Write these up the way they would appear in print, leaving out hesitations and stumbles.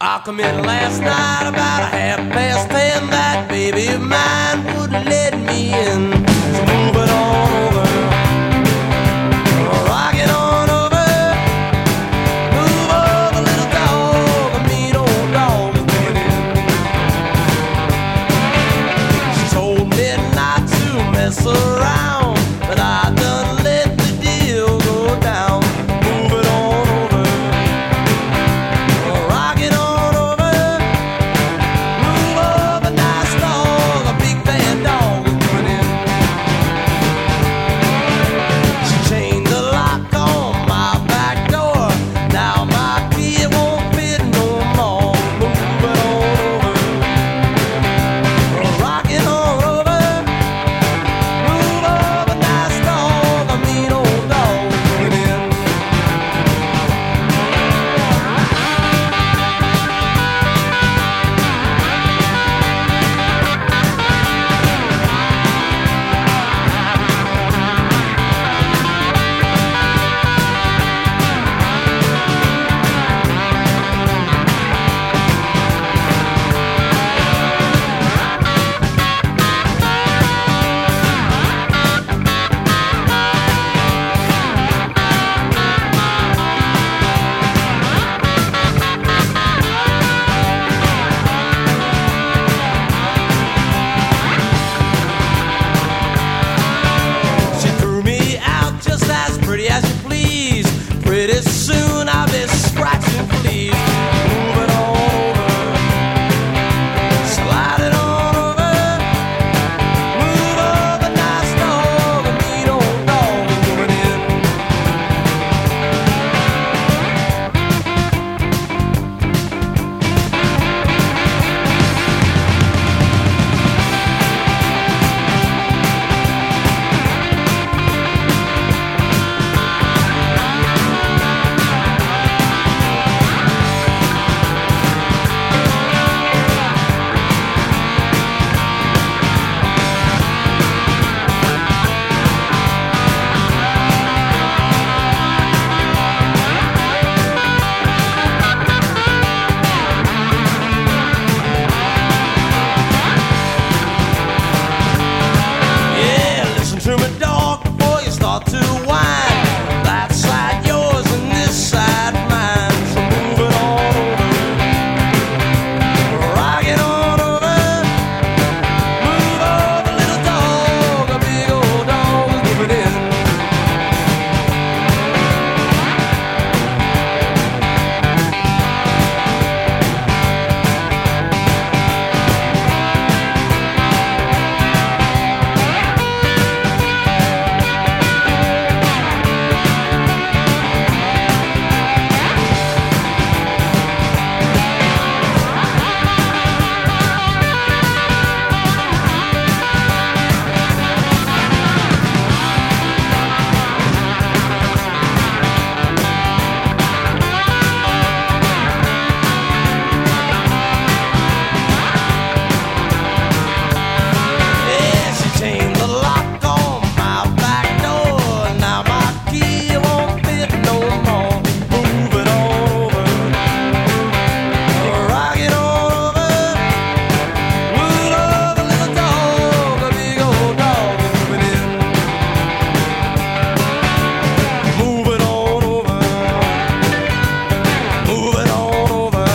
I come in last night about 10:30. That baby of mine wouldn't let me in. So move it on over, rock it on over, move over, little dog, a mean old dog is coming in. She told me not to mess around, but I done let the deal go down. Move it on over, rock it on over, move over, nice dog, a big bad dog is coming in. She chained the lock on my back door, now my key won't fit no more. Move it on over, rock it on over, move over, nice dog, a mean old dog is coming in. She threw me out just as pretty as you please. Pretty soon I'll be scratching fleas. Move it on over, slide it on over, move over, nice dog, a mean old dog is coming in. Yeah, listen to me, dog, before you start to whine. That side yours and this side mine. So move it on over, rock it on over, move over, little dog, a big old dog is moving in. Yeah, she chained the lock on my back door, now my key won't fit no more. Move it on over, rock it on over, move over, little dog, a big old dog is moving in. Move it on over, move it on over,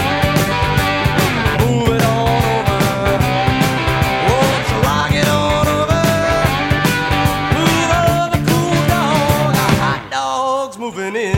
move it on over. Won't you rock it on over, move over, cool dog, a hot dog's moving in.